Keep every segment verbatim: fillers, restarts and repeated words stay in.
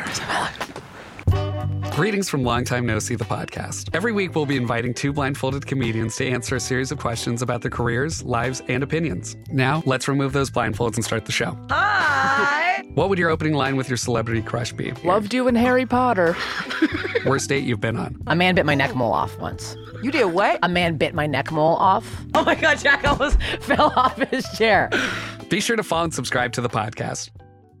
hours of my life. Greetings from Long Time No See, the podcast. Every week, we'll be inviting two blindfolded comedians to answer a series of questions about their careers, lives, and opinions. Now, let's remove those blindfolds and start the show. Hi! What would your opening line with your celebrity crush be? Loved you in Harry Potter. Worst date you've been on? A man bit my neck mole off once. You did what? A man bit my neck mole off. Oh my God, Jack almost fell off his chair. Be sure to follow and subscribe to the podcast.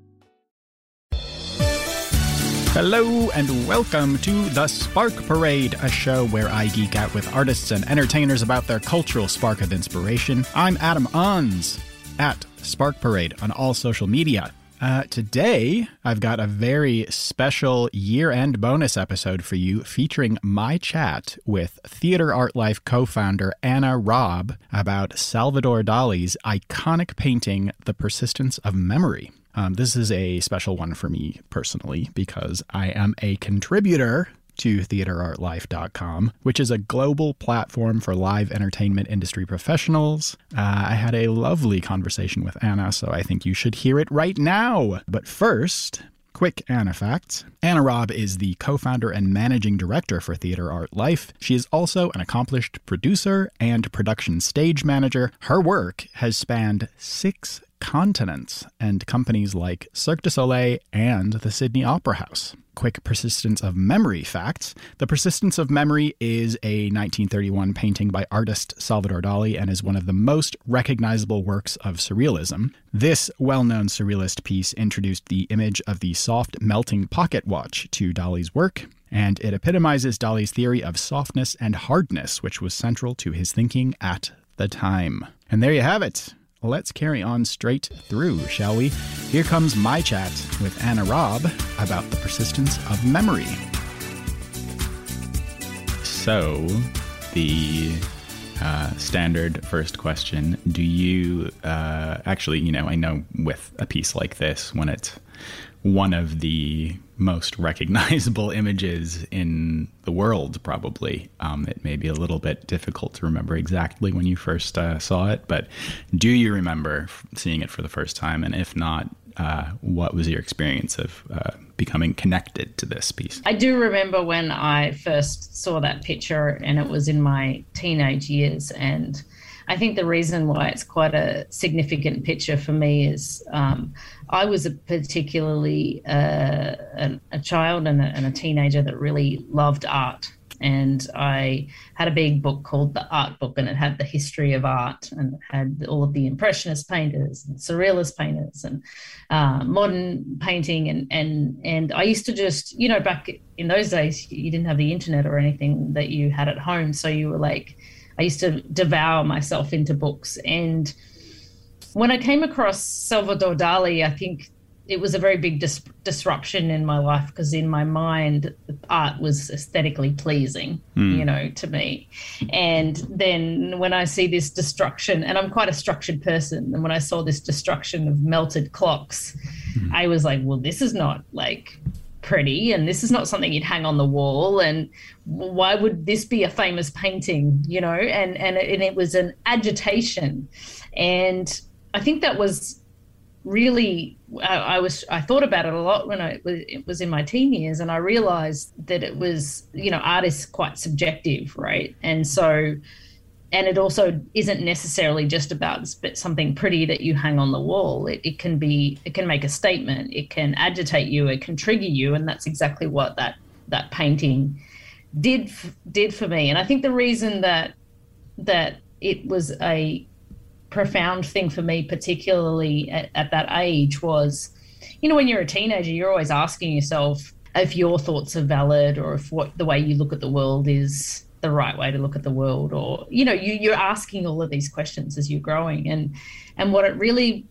Hello and welcome to The Spark Parade, a show where I geek out with artists and entertainers about their cultural spark of inspiration. I'm Adam Ons, at Spark Parade on all social media. Uh, today, I've got a very special year-end bonus episode for you featuring my chat with Theater Art Life co-founder Anna Robb about Salvador Dali's iconic painting, The Persistence of Memory. Um, this is a special one for me personally because I am a contributor to theater art life dot com, which is a global platform for live entertainment industry professionals. Uh, I had a lovely conversation with Anna, so I think you should hear it right now. But first, quick Anna facts. Anna Robb is the co-founder and managing director for Theater Art Life. She is also an accomplished producer and production stage manager. Her work has spanned six continents and companies like Cirque du Soleil and the Sydney Opera House. Quick Persistence of Memory facts. The Persistence of Memory is a nineteen thirty-one painting by artist Salvador Dali and is one of the most recognizable works of surrealism. This well-known surrealist piece introduced the image of the soft melting pocket watch to Dali's work, and it epitomizes Dali's theory of softness and hardness, which was central to his thinking at the time. And there you have it. Let's carry on straight through, shall we? Here comes my chat with Anna Robb about the persistence of memory. So, the uh, standard first question, do you, uh, actually, you know, I know with a piece like this, when it's one of the most recognizable images in the world, probably. Um, it may be a little bit difficult to remember exactly when you first uh, saw it, but do you remember seeing it for the first time? And if not, uh, what was your experience of uh, becoming connected to this piece? I do remember when I first saw that picture, and it was in my teenage years, and I think the reason why it's quite a significant picture for me is um, I was a particularly uh, a, a child and a, and a teenager that really loved art. And I had a big book called The Art Book, and it had the history of art, and it had all of the Impressionist painters and Surrealist painters and uh, modern painting. And, and, and I used to just, you know, back in those days, you didn't have the internet or anything that you had at home. So you were like, I used to devour myself into books. And when I came across Salvador Dali, I think it was a very big dis- disruption in my life, because in my mind, art was aesthetically pleasing, mm. you know, to me. And then when I see this destruction, and I'm quite a structured person, and when I saw this destruction of melted clocks, mm. I was like, well, this is not like pretty, and this is not something you'd hang on the wall, and why would this be a famous painting, you know? And and it, and it was an agitation, and I think that was really I, I was I thought about it a lot when I it was in my teen years, and I realized that it was, you know, art is quite subjective, right? And so and it also isn't necessarily just about something pretty that you hang on the wall. It, it can be, it can make a statement, it can agitate you, it can trigger you, and that's exactly what that that painting did did for me. And I think the reason that that it was a profound thing for me, particularly at, at that age, was, you know, when you're a teenager, you're always asking yourself if your thoughts are valid, or if what the way you look at the world is the right way to look at the world, or, you know, you, you're asking all of these questions as you're growing. And, and what it really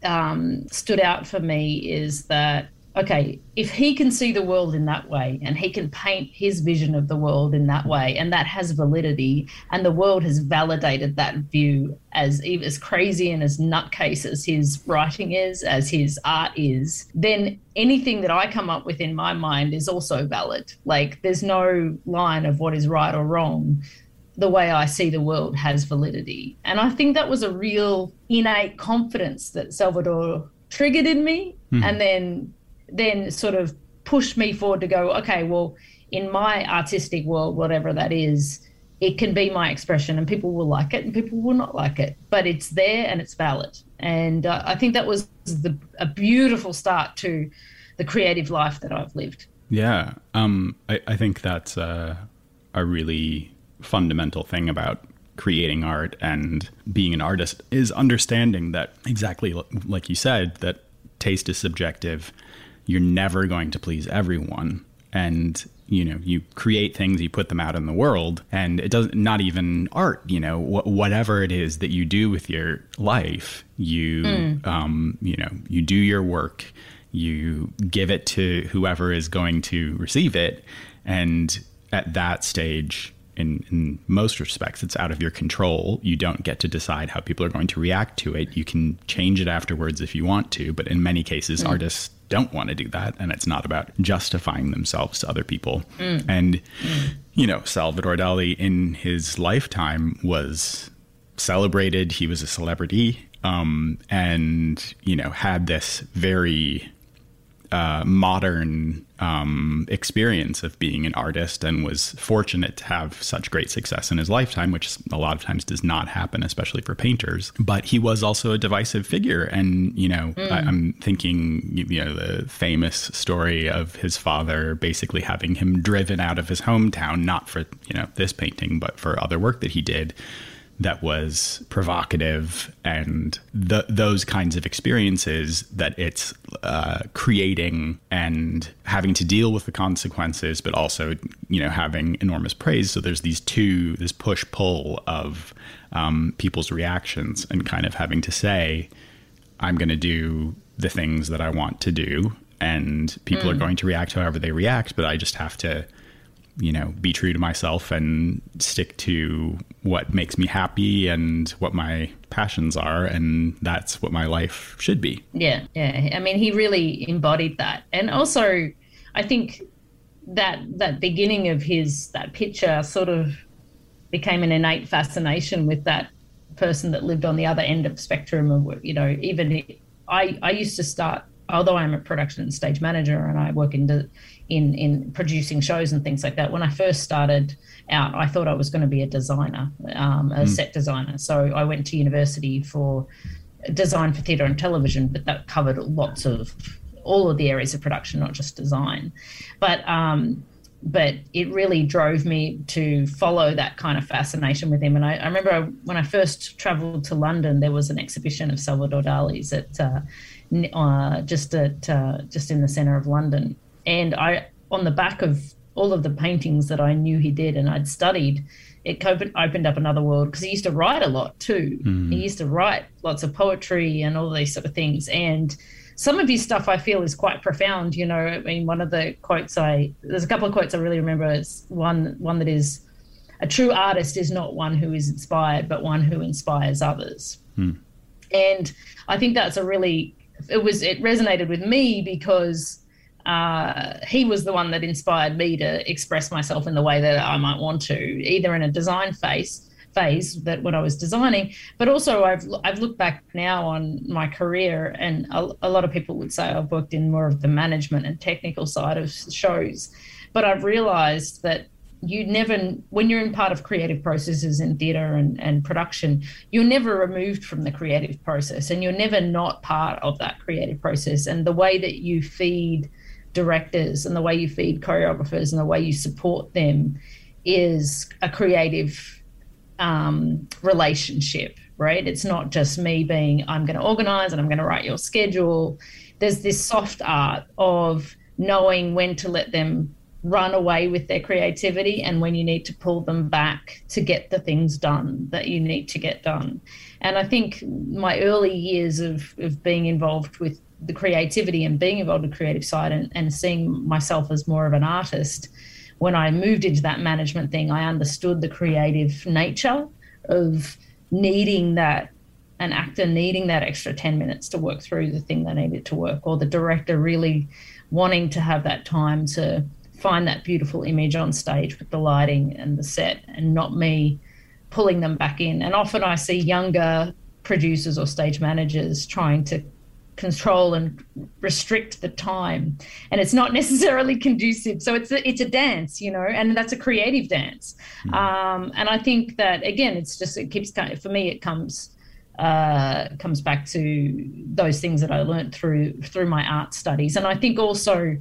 um, stood out for me is that, okay, if he can see the world in that way, and he can paint his vision of the world in that way, and that has validity, and the world has validated that view, as as crazy and as nutcase as his writing is, as his art is, then anything that I come up with in my mind is also valid. Like, there's no line of what is right or wrong. The way I see the world has validity. And I think that was a real innate confidence that Salvador triggered in me, mm. and then then sort of pushed me forward to go, okay, well, in my artistic world, whatever that is, it can be my expression and people will like it and people will not like it, but it's there and it's valid. And uh, I think that was the, a beautiful start to the creative life that I've lived. Yeah, um, I, I think that's uh, a really fundamental thing about creating art and being an artist is understanding that, exactly like you said, that taste is subjective. You're never going to please everyone. And, you know, you create things, you put them out in the world, and it doesn't, not even art, you know, wh- whatever it is that you do with your life, you, mm. um, you know, you do your work, you give it to whoever is going to receive it. And at that stage, in, in most respects, it's out of your control. You don't get to decide how people are going to react to it. You can change it afterwards if you want to, but in many cases, mm. artists don't want to do that. And it's not about justifying themselves to other people. Mm. And, mm. you know, Salvador Dali in his lifetime was celebrated. He was a celebrity, um, and, you know, had this very uh, modern um, experience of being an artist, and was fortunate to have such great success in his lifetime, which a lot of times does not happen, especially for painters. But he was also a divisive figure. And, you know, mm. I, I'm thinking, you know, the famous story of his father basically having him driven out of his hometown, not for, you know, this painting, but for other work that he did that was provocative, and the, those kinds of experiences that it's uh, creating and having to deal with the consequences, but also, you know, having enormous praise. So there's these two, this push-pull of um, people's reactions, and kind of having to say, I'm going to do the things that I want to do, and people mm. are going to react however they react, but I just have to, you know, be true to myself and stick to what makes me happy and what my passions are. And that's what my life should be. Yeah. Yeah. I mean, he really embodied that. And also, I think that that beginning of his, that picture sort of became an innate fascination with that person that lived on the other end of the spectrum of, you know, even I, I used to start, although I'm a production and stage manager and I work in the, in in producing shows and things like that, when I first started out, I thought I was going to be a designer, um, a mm. set designer. So I went to university for design for theatre and television, but that covered lots of, all of the areas of production, not just design. But um, but it really drove me to follow that kind of fascination with him. And I, I remember I, when I first travelled to London, there was an exhibition of Salvador Dali's at uh, uh, just at uh, just in the centre of London. And I, on the back of all of the paintings that I knew he did and I'd studied, it opened up another world, because he used to write a lot too. Mm. He used to write lots of poetry and all these sort of things. And some of his stuff I feel is quite profound. You know, I mean, one of the quotes I, there's a couple of quotes I really remember. It's one, one that is, a true artist is not one who is inspired, but one who inspires others. Mm. And I think that's a really, it was, it resonated with me because Uh, he was the one that inspired me to express myself in the way that I might want to, either in a design phase phase that when I was designing, but also I've I've looked back now on my career, and a, a lot of people would say I've worked in more of the management and technical side of shows, but I've realised that you never, when you're in part of creative processes in theatre and, and production, you're never removed from the creative process, and you're never not part of that creative process. And the way that you feed directors and the way you feed choreographers and the way you support them is a creative um, relationship, right? It's not just me being, I'm going to organize and I'm going to write your schedule. There's this soft art of knowing when to let them run away with their creativity and when you need to pull them back to get the things done that you need to get done. And I think my early years of, of being involved with the creativity and being involved in the creative side and, and seeing myself as more of an artist, when I moved into that management thing, I understood the creative nature of needing that, an actor needing that extra ten minutes to work through the thing they needed to work, or the director really wanting to have that time to find that beautiful image on stage with the lighting and the set, and not me pulling them back in. And often I see younger producers or stage managers trying to control and restrict the time, and it's not necessarily conducive. So it's a, it's a dance, you know, and that's a creative dance. Mm. Um, and I think that, again, it's just, it keeps kind of, for me, it comes uh, comes back to those things that I learned through through my art studies. And I think also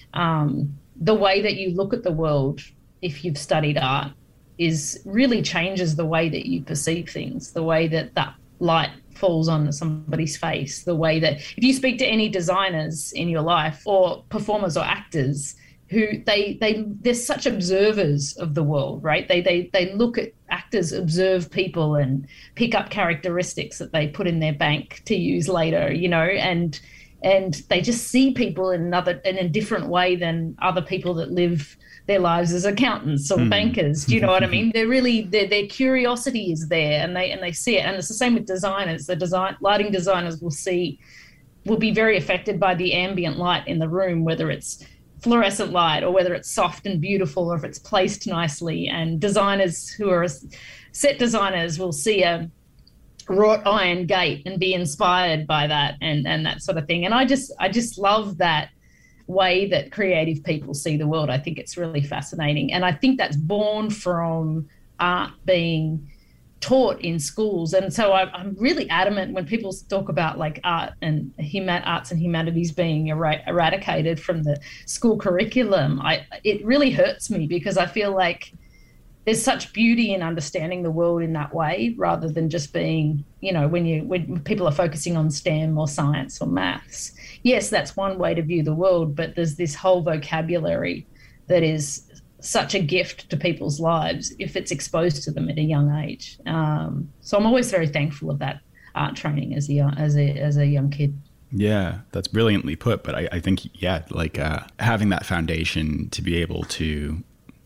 um, the way that you look at the world, if you've studied art, is really changes the way that you perceive things, the way that that light falls on somebody's face, the way that if you speak to any designers in your life or performers or actors who they they they're such observers of the world, right? They they they look at actors, observe people and pick up characteristics that they put in their bank to use later, you know, and and they just see people in another in a different way than other people that live their lives as accountants or mm. bankers. Do you know what I mean? They're really, their their curiosity is there, and they and they see it. And it's the same with designers. The design lighting designers will see, will be very affected by the ambient light in the room, whether it's fluorescent light or whether it's soft and beautiful or if it's placed nicely. And designers who are set designers will see a wrought iron gate and be inspired by that and and that sort of thing. And I just I just love that way that creative people see the world. I think it's really fascinating, and I think that's born from art being taught in schools. And so I, I'm really adamant when people talk about like art and human arts and humanities being er- eradicated from the school curriculum. I it really hurts me because I feel like there's such beauty in understanding the world in that way, rather than just being, you know, when you when people are focusing on STEM or science or maths. Yes, that's one way to view the world, but there's this whole vocabulary that is such a gift to people's lives if it's exposed to them at a young age. Um, so I'm always very thankful of that art training as a as a as a young kid. Yeah, that's brilliantly put. But I, I think, yeah, like uh, having that foundation to be able to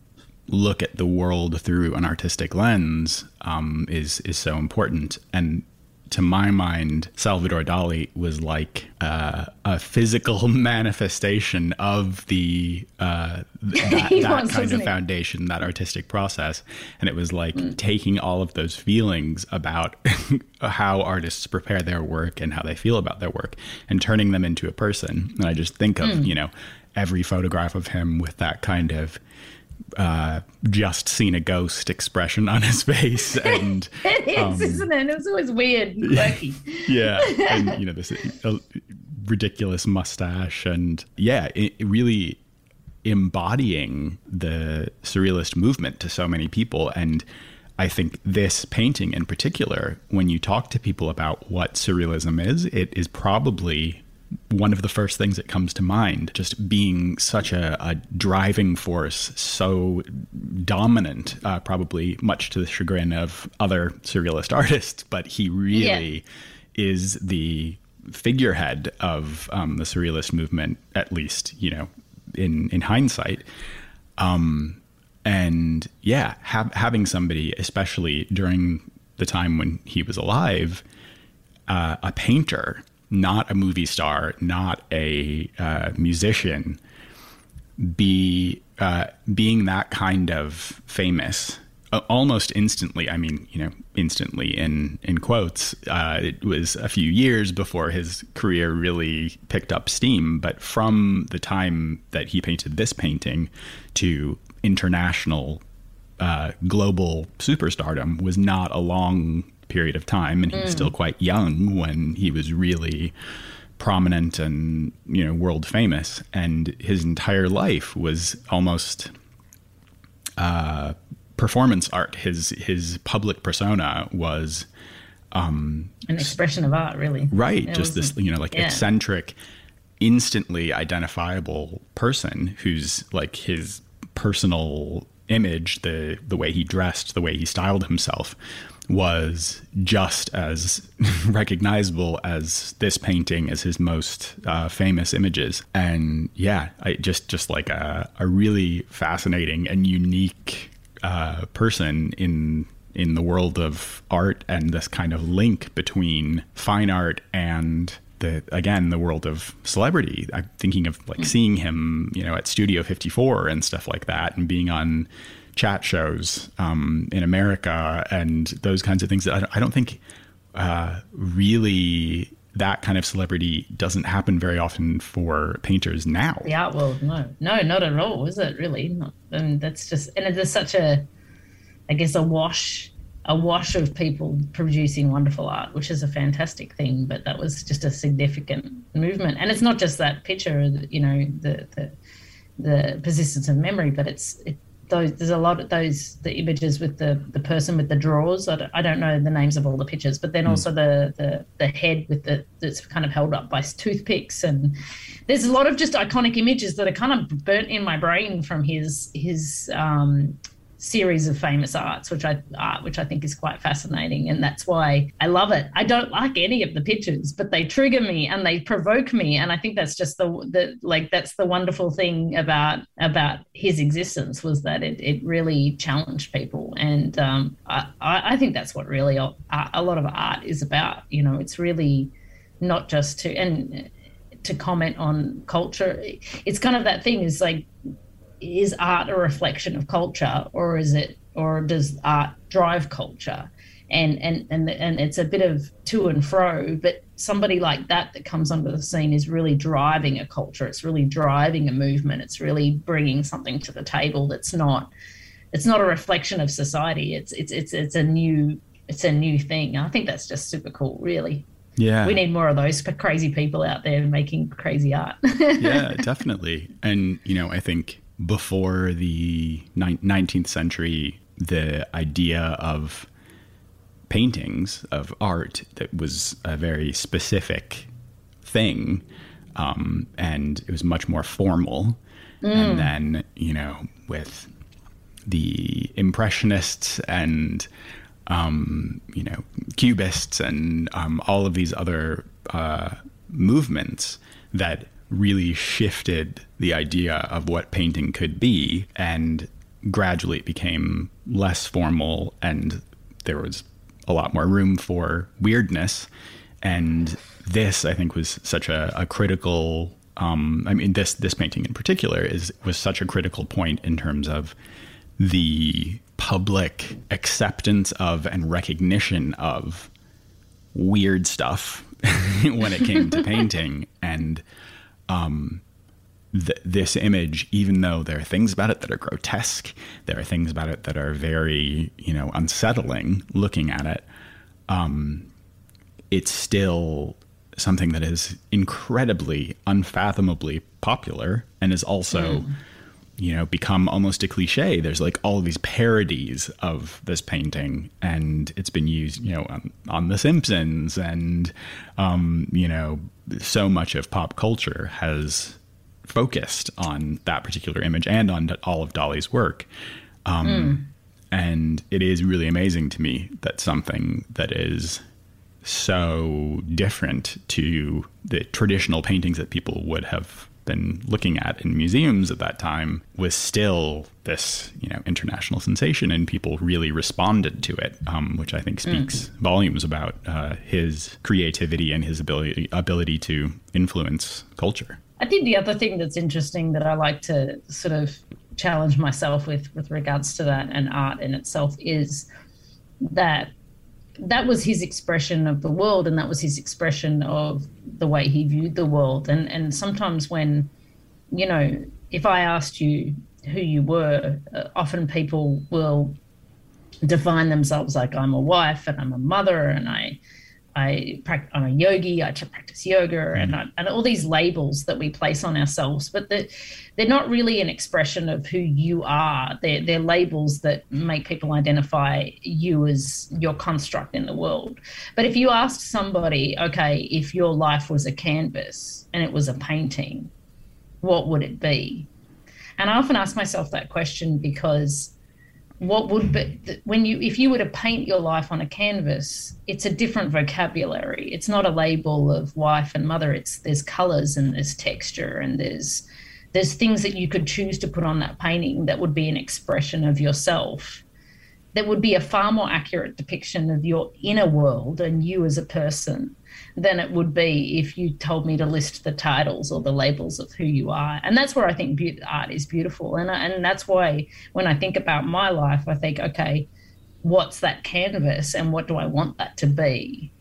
look at the world through an artistic lens um, is is so important. And to my mind, Salvador Dali was like uh, a physical manifestation of the uh, th- that, that was, kind of it? foundation, that artistic process. And it was like mm. taking all of those feelings about how artists prepare their work and how they feel about their work and turning them into a person. And I just think of, mm. you know, every photograph of him with that kind of uh just seen a ghost expression on his face. And it is, um, isn't it? It was always weird and quirky. Yeah. And, you know, this uh, ridiculous mustache, and yeah, it, it really embodying the surrealist movement to so many people. And I think this painting in particular, when you talk to people about what surrealism is, it is probably one of the first things that comes to mind, just being such a, a driving force, so dominant, uh, probably much to the chagrin of other surrealist artists, but he really yeah. is the figurehead of um, the surrealist movement, at least, you know, in, in hindsight. Um, and yeah, ha- having somebody, especially during the time when he was alive, uh, a painter, not a movie star, not a uh, musician, be uh, being that kind of famous uh, almost instantly. I mean, you know, instantly in in quotes. Uh, it was a few years before his career really picked up steam, but from the time that he painted this painting to international, uh, global superstardom was not a long period of time, and he was mm. still quite young when he was really prominent and, you know, world famous. And his entire life was almost uh, performance art. His his public persona was um, an expression of art, really. Right, it just this, you know, like yeah. eccentric, instantly identifiable person who's like his personal image, the the way he dressed, the way he styled himself, was just as recognizable as this painting, as his most uh, famous images. And yeah, I just just like a, a really fascinating and unique uh, person in in the world of art, and this kind of link between fine art and the, again, the world of celebrity. I'm thinking of like seeing him, you know, at Studio fifty-four and stuff like that, and being on chat shows um, in America and those kinds of things that I, I don't think uh, really that kind of celebrity doesn't happen very often for painters now. The art world, no, no, not at all, is it really? Not, and that's just, and there's such a, I guess, a wash, a wash of people producing wonderful art, which is a fantastic thing. But that was just a significant movement, and it's not just that picture, you know, the the, the persistence of memory, but it's it, those. There's a lot of those the images with the the person with the drawers. I don't, I don't know the names of all the pictures, but then mm. also the the the head with the that's kind of held up by toothpicks, and there's a lot of just iconic images that are kind of burnt in my brain from his his. Um, series of famous arts, which I art, which I think is quite fascinating, and that's why I love it. I don't like any of the pictures, but they trigger me and they provoke me, and I think that's just the the like that's the wonderful thing about about his existence, was that it it really challenged people, and um, I I think that's what really a, a lot of art is about. You know, it's really not just to and to comment on culture. It's kind of that thing is like, is art a reflection of culture, or is it, or does art drive culture? And and and and it's a bit of to and fro, but somebody like that that comes onto the scene is really driving a culture. It's really driving a movement. It's really bringing something to the table that's not, it's not a reflection of society. It's it's it's it's a new it's a new thing. I think that's just super cool, really. Yeah. We need more of those crazy people out there making crazy art. Yeah, definitely. And, you know, I think before the nineteenth century, the idea of paintings, of art, that was a very specific thing, um, and it was much more formal. Mm. And then, you know, with the Impressionists and, um, you know, Cubists and um, all of these other uh, movements that really shifted the idea of what painting could be, and gradually it became less formal, and there was a lot more room for weirdness. And this, I think, was such a, a critical um I mean this this painting in particular is was such a critical point in terms of the public acceptance of and recognition of weird stuff when it came to painting. And Um, th- this image, even though there are things about it that are grotesque, there are things about it that are very, you know, unsettling looking at it, um, it's still something that is incredibly, unfathomably popular, and is also, mm. you know, become almost a cliche. There's like all of these parodies of this painting, and it's been used, you know, on, on The Simpsons, and, um, you know, so much of pop culture has focused on that particular image and on all of Dali's work. Um, mm. And it is really amazing to me that something that is so different to the traditional paintings that people would have been looking at in museums at that time was still this, you know, international sensation, and people really responded to it, um, which I think speaks mm. volumes about uh, his creativity and his ability ability to influence culture. I think the other thing that's interesting that I like to sort of challenge myself with, with regards to that and art in itself, is that that was his expression of the world, and that was his expression of the way he viewed the world. And and sometimes when, you know, if I asked you who you were, uh, often people will define themselves like, I'm a wife and I'm a mother and I, I practice, I'm a yogi, I practice yoga, mm. and I, and all these labels that we place on ourselves, but the, they're not really an expression of who you are. They're, they're labels that make people identify you as your construct in the world. But if you asked somebody, okay, if your life was a canvas and it was a painting, what would it be? And I often ask myself that question, because what would be, when you, if you were to paint your life on a canvas, it's a different vocabulary. It's not a label of wife and mother. It's, there's colors and there's texture and there's, there's things that you could choose to put on that painting that would be an expression of yourself, that would be a far more accurate depiction of your inner world and you as a person than it would be if you told me to list the titles or the labels of who you are. And that's where I think be- art is beautiful. And, and that's why when I think about my life, I think, okay, what's that canvas and what do I want that to be?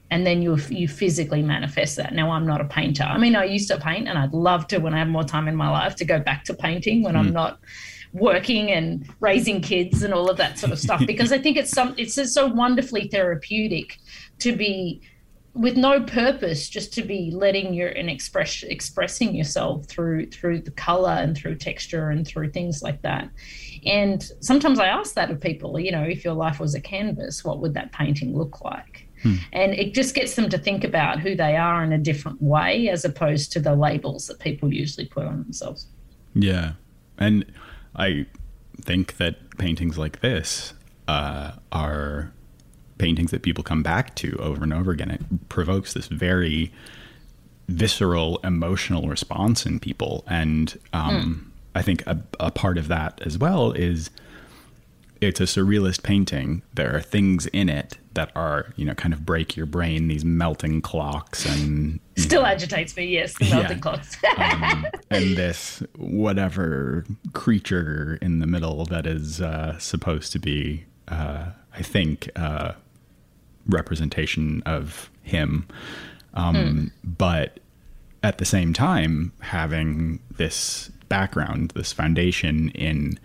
and then you you physically manifest that. Now, I'm not a painter. I mean, I used to paint, and I'd love to, when I have more time in my life, to go back to painting when mm. I'm not working and raising kids and all of that sort of stuff, because I think it's some it's so wonderfully therapeutic to be with no purpose, just to be letting your and express expressing yourself through through the color and through texture and through things like that. And sometimes I ask that of people, you know, if your life was a canvas, what would that painting look like? Hmm. And it just gets them to think about who they are in a different way, as opposed to the labels that people usually put on themselves. Yeah. And I think that paintings like this uh, are paintings that people come back to over and over again. It provokes this very visceral, emotional response in people. And um, mm. I think a, a part of that as well is it's a surrealist painting. There are things in it that are, you know, kind of break your brain, these melting clocks and... Still know, agitates me, yes, the melting yeah. clocks. um, and this whatever creature in the middle that is uh, supposed to be, uh, I think, uh, representation of him. Um, mm. But at the same time, having this background, this foundation in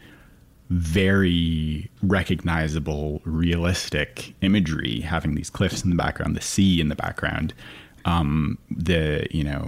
very recognizable, realistic imagery, having these cliffs in the background, the sea in the background, um, the, you know,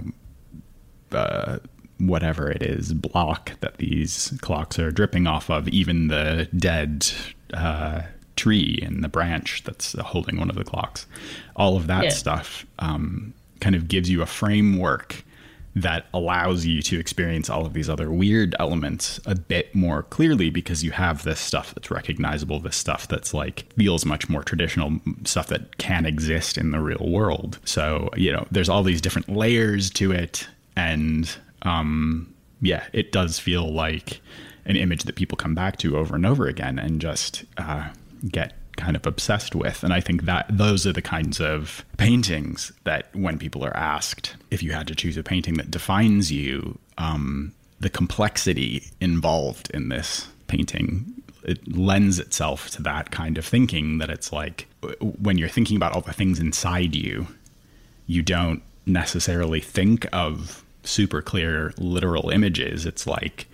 uh, whatever it is, block that these clocks are dripping off of, even the dead uh, tree and the branch that's holding one of the clocks, all of that yeah. stuff um, kind of gives you a framework that allows you to experience all of these other weird elements a bit more clearly, because you have this stuff that's recognizable, this stuff that's like feels much more traditional, stuff that can exist in the real world. So, you know, there's all these different layers to it. And um, yeah, it does feel like an image that people come back to over and over again and just uh, get kind of obsessed with. And I think that those are the kinds of paintings that when people are asked if you had to choose a painting that defines you, um, the complexity involved in this painting, it lends itself to that kind of thinking, that it's like when you're thinking about all the things inside you, you don't necessarily think of super clear literal images. It's like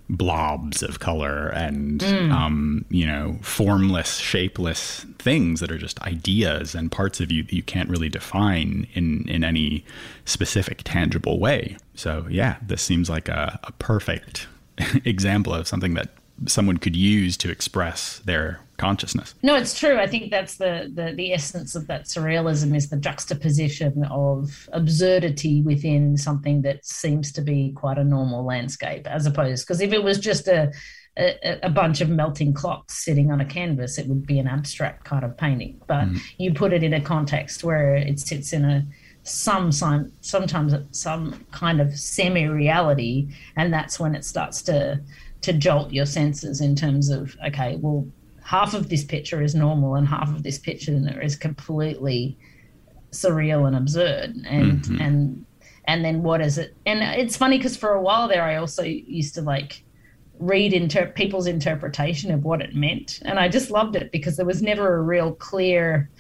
blobs of color and, mm. um, you know, formless, shapeless things that are just ideas and parts of you that you can't really define in, in any specific, tangible way. So, yeah, this seems like a, a perfect example of something that someone could use to express their consciousness. No, it's true. I think that's the, the the essence of that surrealism, is the juxtaposition of absurdity within something that seems to be quite a normal landscape, as opposed, because if it was just a, a a bunch of melting clocks sitting on a canvas, it would be an abstract kind of painting. But mm. you put it in a context where it sits in a some some sometimes some kind of semi-reality, and that's when it starts to to jolt your senses in terms of, okay, well, half of this picture is normal and half of this picture is completely surreal and absurd. And mm-hmm. and and then what is it? And it's funny because for a while there, I also used to like read inter- people's interpretation of what it meant. And I just loved it because there was never a real clear,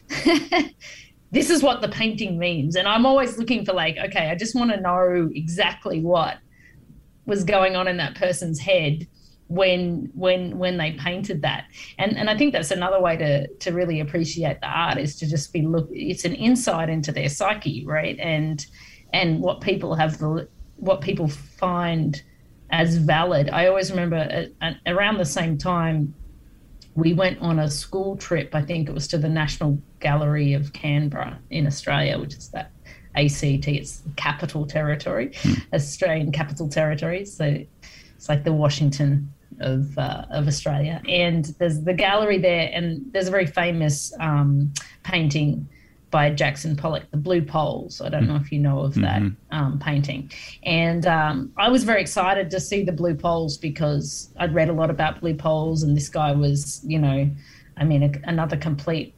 this is what the painting means. And I'm always looking for like, okay, I just want to know exactly what was going on in that person's head when when when they painted that. And and I think that's another way to to really appreciate the art, is to just be look it's an insight into their psyche, right? And and what people have the what people find as valid. I always remember uh, around the same time we went on a school trip, I think it was to the National Gallery of Canberra in Australia, which is that A C T, it's Capital Territory, hmm. Australian Capital Territory. So it's like the Washington of uh, of Australia. And there's the gallery there, and there's a very famous um, painting by Jackson Pollock, The Blue Poles. I don't know if you know of that mm-hmm. um, painting. And um, I was very excited to see the Blue Poles because I'd read a lot about blue poles, and this guy was, you know, I mean, a, another complete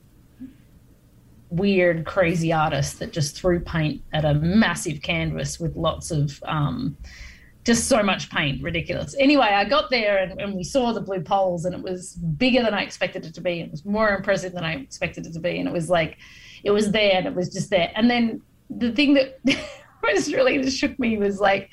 weird, crazy artist that just threw paint at a massive canvas with lots of um, just so much paint, ridiculous. Anyway, I got there and, and we saw the blue poles, and it was bigger than I expected it to be. It was more impressive than I expected it to be. And it was like, it was there and it was just there. And then the thing that was really that shook me was like,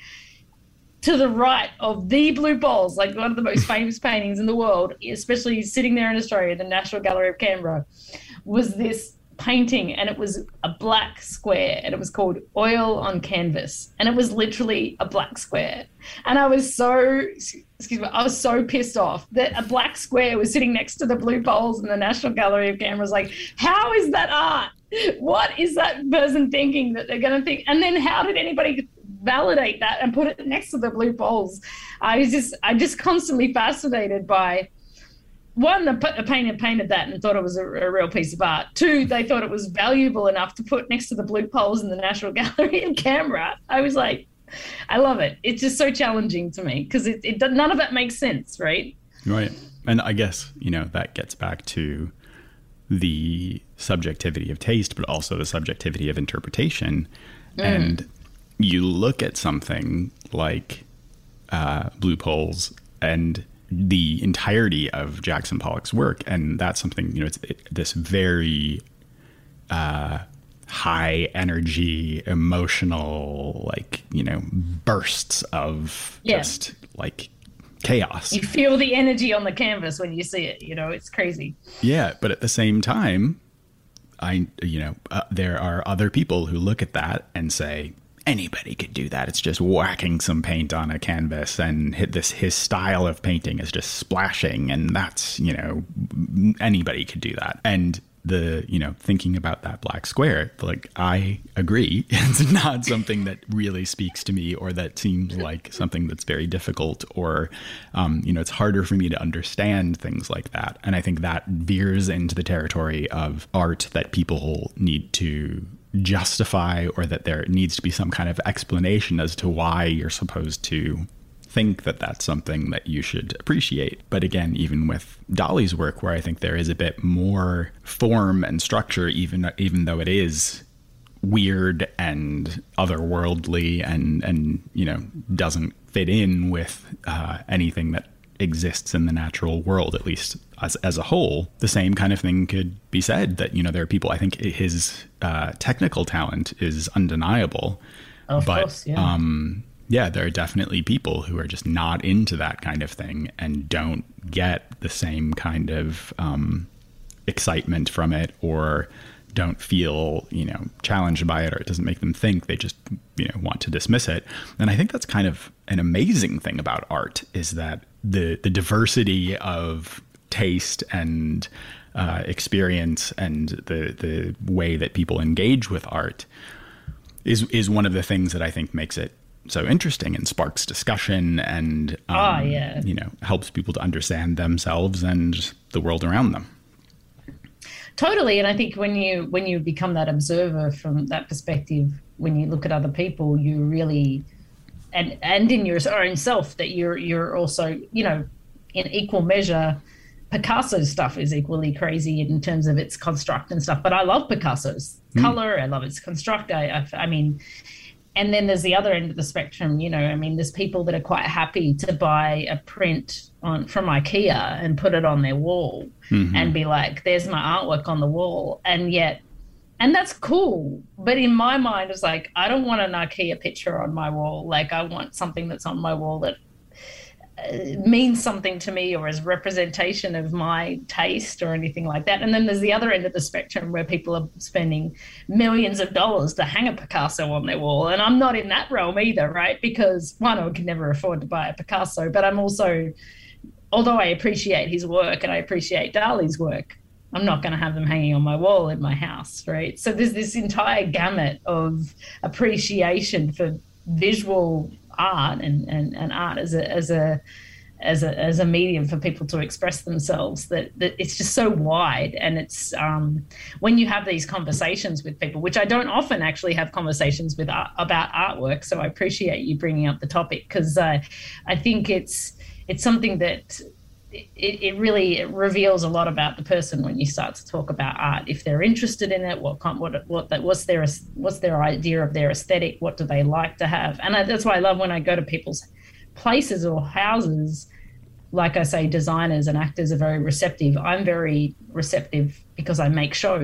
to the right of the Blue Poles, like one of the most famous paintings in the world, especially sitting there in Australia, the National Gallery of Canberra, was this painting, and it was a black square, and it was called Oil on Canvas, and it was literally a black square. And I was so, excuse me, I was so pissed off that a black square was sitting next to the Blue Poles in the National Gallery of Canberra. I was like, how is that art? What is that person thinking that they're going to think? And then how did anybody validate that and put it next to the Blue Poles? I was just, I just constantly fascinated by, one, the, the painter painted that and thought it was a, a real piece of art. Two, they thought it was valuable enough to put next to the Blue Poles in the National Gallery in Canberra. I was like, I love it. It's just so challenging to me because it, it none of it makes sense, right? Right. And I guess, you know, that gets back to the subjectivity of taste, but also the subjectivity of interpretation. Mm. And you look at something like uh, Blue Poles and the entirety of Jackson Pollock's work, and that's something, you know, it's it, this very uh, high energy, emotional, like, you know, bursts of yeah. just like chaos. You feel the energy on the canvas when you see it, you know, it's crazy. Yeah, but at the same time, I, you know, uh, there are other people who look at that and say, anybody could do that. It's just whacking some paint on a canvas, and hit this, his style of painting is just splashing. And that's, you know, anybody could do that. And the, you know, thinking about that black square, like, I agree. It's not something that really speaks to me, or that seems like something that's very difficult, or, um, you know, it's harder for me to understand things like that. And I think that veers into the territory of art that people need to justify, or that there needs to be some kind of explanation as to why you're supposed to think that that's something that you should appreciate. But again, even with Dali's work, where I think there is a bit more form and structure, even even though it is weird and otherworldly, and and you know, doesn't fit in with uh, anything that exists in the natural world, at least as as a whole, the same kind of thing could be said. That, you know, there are people, I think his uh, technical talent is undeniable, of but course, yeah. um, yeah, there are definitely people who are just not into that kind of thing and don't get the same kind of um, excitement from it, or don't feel, you know, challenged by it, or it doesn't make them think. They just, you know, want to dismiss it. And I think that's kind of an amazing thing about art, is that the the diversity of taste and uh, experience, and the the way that people engage with art is is one of the things that I think makes it so interesting and sparks discussion, and um, oh, yeah. you know, helps people to understand themselves and the world around them. Totally. And I think when you when you become that observer from that perspective, when you look at other people, you really, and and in your own self, that you're you're also, you know, in equal measure, Picasso's stuff is equally crazy in terms of its construct and stuff. But I love Picasso's mm. color. I love its construct. I, I, I mean, and then there's the other end of the spectrum. You know, I mean, there's people that are quite happy to buy a print on from IKEA and put it on their wall mm-hmm. and be like, there's my artwork on the wall. And yet, and that's cool. But in my mind, it's like, I don't want an IKEA picture on my wall. Like, I want something that's on my wall that uh, means something to me, or is representation of my taste or anything like that. And then there's the other end of the spectrum where people are spending millions of dollars to hang a Picasso on their wall. And I'm not in that realm either, right? Because one, I could never afford to buy a Picasso, but I'm also, although I appreciate his work and I appreciate Dali's work, I'm not going to have them hanging on my wall in my house, right? So there's this entire gamut of appreciation for visual art and, and, and art as a as a as a as a medium for people to express themselves, that, that it's just so wide. And it's um, when you have these conversations with people, which I don't often actually have conversations with art, about artwork, so I appreciate you bringing up the topic, because uh, I think it's it's something that it, it really reveals a lot about the person when you start to talk about art. If they're interested in it, what what what that what's their what's their idea of their aesthetic? What do they like to have? And I, that's why I love when I go to people's places or houses. Like I say, designers and actors are very receptive. I'm very receptive because I make shows.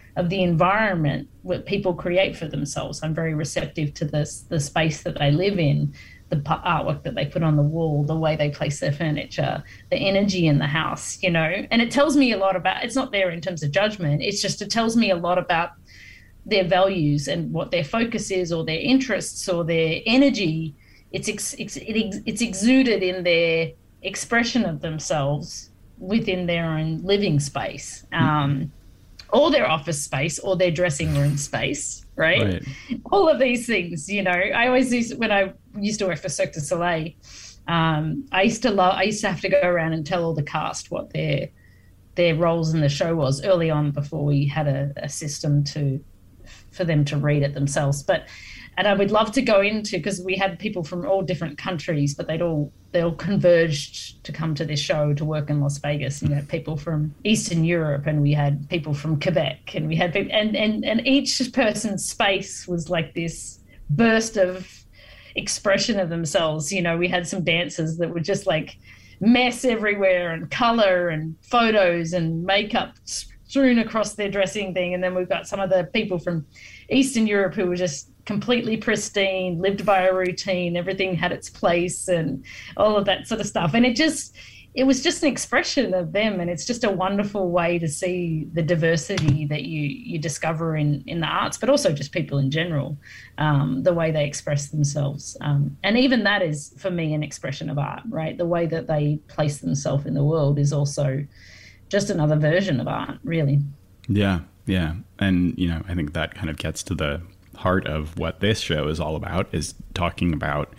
of the environment what people create for themselves. I'm very receptive to this, the space that they live in, the artwork that they put on the wall, the way they place their furniture, the energy in the house, you know. And it tells me a lot about, it's not there in terms of judgment, it's just, it tells me a lot about their values and what their focus is, or their interests, or their energy. It's ex, it's, it, it's exuded in their expression of themselves within their own living space, um, or their office space, or their dressing room space, right? right? All of these things, you know. I always used, when I used to work for Cirque du Soleil, um, I used to love, I used to have to go around and tell all the cast what their their roles in the show was early on, before we had a, a system to for them to read it themselves. But and I would love to go into, because we had people from all different countries, but they'd all they all converged to come to this show to work in Las Vegas. You know, people from Eastern Europe, and we had people from Quebec, and we had people, and and and each person's space was like this burst of expression of themselves. You know, we had some dancers that were just like mess everywhere, and color and photos and makeup strewn across their dressing thing. And then we've got some of the people from Eastern Europe who were just completely pristine, lived by a routine, everything had its place, and all of that sort of stuff. And it just, it was just an expression of them. And it's just a wonderful way to see the diversity that you you discover in, in the arts, but also just people in general, um, the way they express themselves. Um, and even that is, for me, an expression of art, right? The way that they place themselves in the world is also just another version of art, really. Yeah, yeah. And, you know, I think that kind of gets to the heart of what this show is all about, is talking about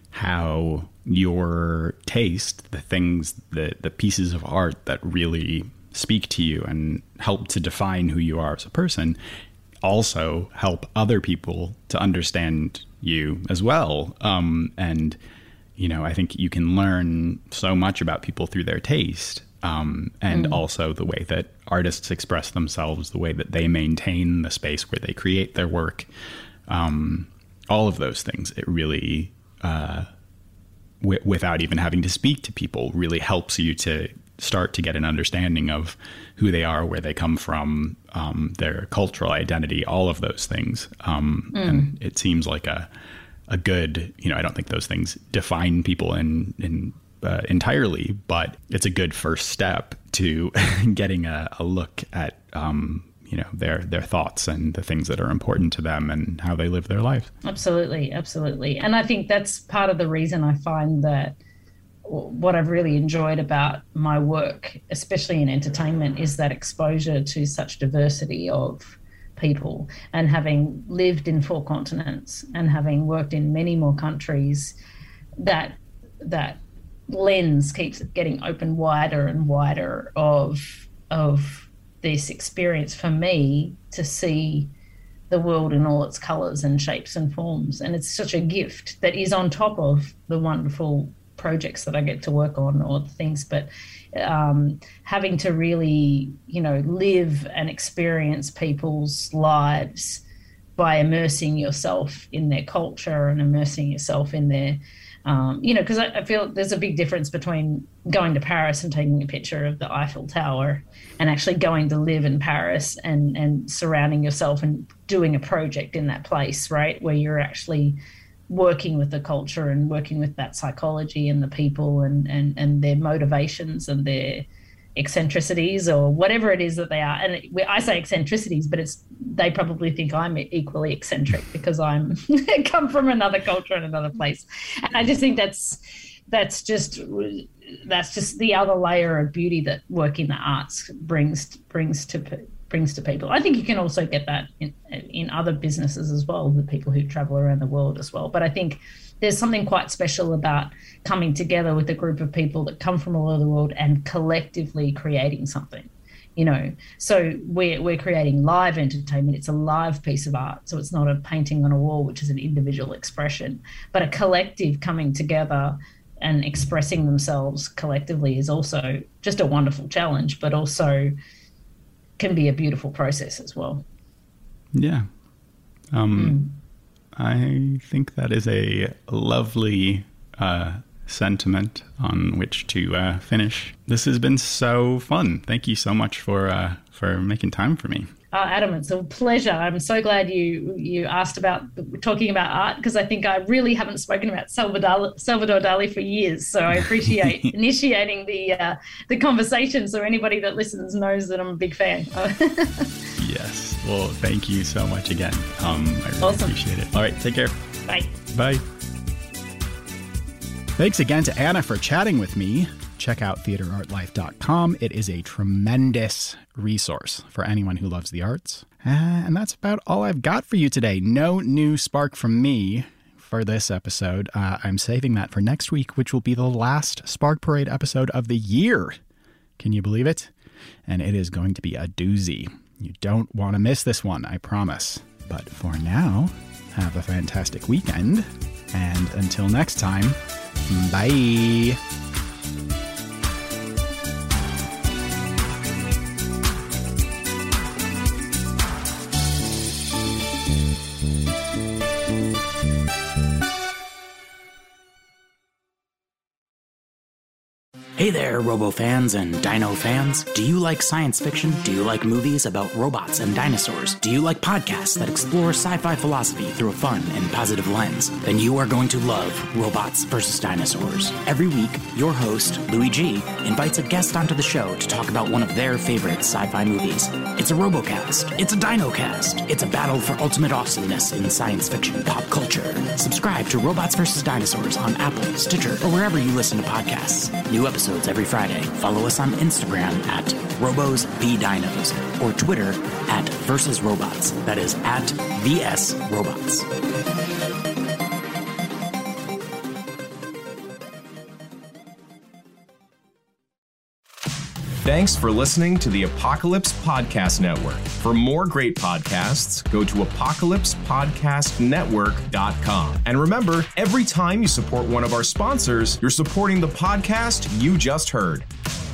how your taste, the things, the the pieces of art that really speak to you and help to define who you are as a person, also help other people to understand you as well. Um, and, you know, I think you can learn so much about people through their taste. Um, and mm. also the way that artists express themselves, the way that they maintain the space where they create their work, um, all of those things. It really, uh, w- without even having to speak to people, really helps you to start to get an understanding of who they are, where they come from, um, their cultural identity, all of those things. Um, mm. And it seems like a a good, you know, I don't think those things define people in in Uh, entirely, but it's a good first step to getting a, a look at, um, you know, their their thoughts and the things that are important to them and how they live their life. Absolutely, absolutely. And I think that's part of the reason I find that what I've really enjoyed about my work, especially in entertainment, is that exposure to such diversity of people, and having lived in four continents and having worked in many more countries, that that lens keeps getting open wider and wider of of this experience for me to see the world in all its colors and shapes and forms. And it's such a gift that is on top of the wonderful projects that I get to work on, or the things, but um, having to really, you know, live and experience people's lives by immersing yourself in their culture and immersing yourself in their Um, you know, because I, I feel there's a big difference between going to Paris and taking a picture of the Eiffel Tower and actually going to live in Paris and, and surrounding yourself and doing a project in that place, right, where you're actually working with the culture and working with that psychology and the people and, and, and their motivations and their eccentricities, or whatever it is that they are. And I say eccentricities, but it's they probably think I'm equally eccentric because I'm come from another culture and another place. And I just think that's that's just that's just the other layer of beauty that working the arts brings brings to brings to people. I think you can also get that in in other businesses as well, the people who travel around the world as well. But I think there's something quite special about coming together with a group of people that come from all over the world and collectively creating something, you know. So we're, we're creating live entertainment. It's a live piece of art. So it's not a painting on a wall, which is an individual expression, but a collective coming together and expressing themselves collectively is also just a wonderful challenge, but also can be a beautiful process as well. Yeah. Um, mm. I think that is a lovely uh, sentiment on which to uh, finish. This has been so fun. Thank you so much for uh, for making time for me. Uh, Adam, it's a pleasure. I'm so glad you you asked about talking about art, because I think I really haven't spoken about Salvador, Salvador Dali for years. So I appreciate initiating the uh, the conversation, so anybody that listens knows that I'm a big fan. Yes. Well, thank you so much again. Um, I really Awesome. appreciate it. All right. Take care. Bye. Bye. Thanks again to Anna for chatting with me. Check out theater art life dot com. It is a tremendous resource for anyone who loves the arts. And that's about all I've got for you today. No new spark from me for this episode. Uh, I'm saving that for next week, which will be the last Spark Parade episode of the year. Can you believe it? And it is going to be a doozy. You don't want to miss this one, I promise. But for now, have a fantastic weekend. And until next time, bye. Hey there, Robo fans and Dino fans. Do you like science fiction? Do you like movies about robots and dinosaurs? Do you like podcasts that explore sci-fi philosophy through a fun and positive lens? Then you are going to love Robots versus Dinosaurs. Every week, your host, Louis G, invites a guest onto the show to talk about one of their favorite sci-fi movies. It's a RoboCast. It's a DinoCast. It's a battle for ultimate awesomeness in science fiction pop culture. Subscribe to Robots versus Dinosaurs on Apple, Stitcher, or wherever you listen to podcasts. New episodes every Friday. Follow us on Instagram at RobosVDinos or Twitter at Versus Robots. That is at V S Robots. Thanks for listening to the Apocalypse Podcast Network. For more great podcasts, go to apocalypse podcast network dot com. And remember, every time you support one of our sponsors, you're supporting the podcast you just heard.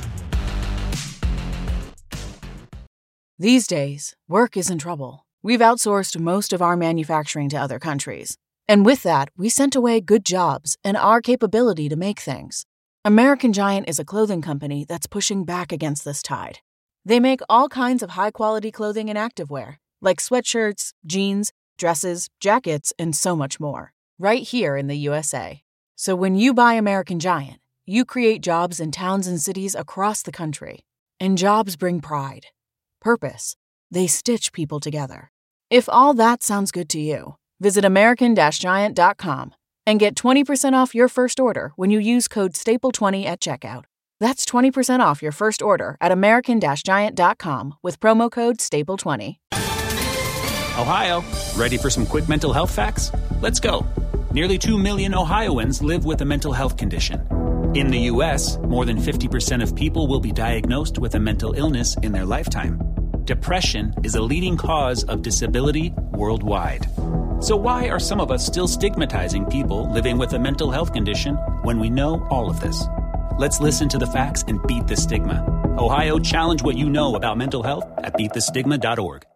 These days, work is in trouble. We've outsourced most of our manufacturing to other countries. And with that, we sent away good jobs and our capability to make things. American Giant is a clothing company that's pushing back against this tide. They make all kinds of high-quality clothing and activewear, like sweatshirts, jeans, dresses, jackets, and so much more, right here in the U S A. So when you buy American Giant, you create jobs in towns and cities across the country. And jobs bring pride, purpose. They stitch people together. If all that sounds good to you, visit American Giant dot com. and get twenty percent off your first order when you use code staple twenty at checkout. That's twenty percent off your first order at American Giant dot com with promo code staple twenty. Ohio, ready for some quick mental health facts? Let's go. Nearly two million Ohioans live with a mental health condition. In the U S, more than fifty percent of people will be diagnosed with a mental illness in their lifetime. Depression is a leading cause of disability worldwide. So why are some of us still stigmatizing people living with a mental health condition when we know all of this? Let's listen to the facts and beat the stigma. Ohio, challenge what you know about mental health at beat the stigma dot org.